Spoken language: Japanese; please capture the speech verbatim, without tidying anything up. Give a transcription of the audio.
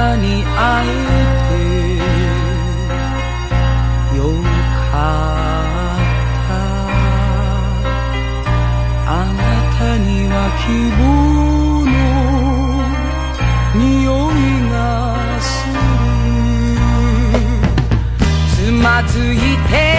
たに会えてよかったあなたには希望の匂いがするつまずいて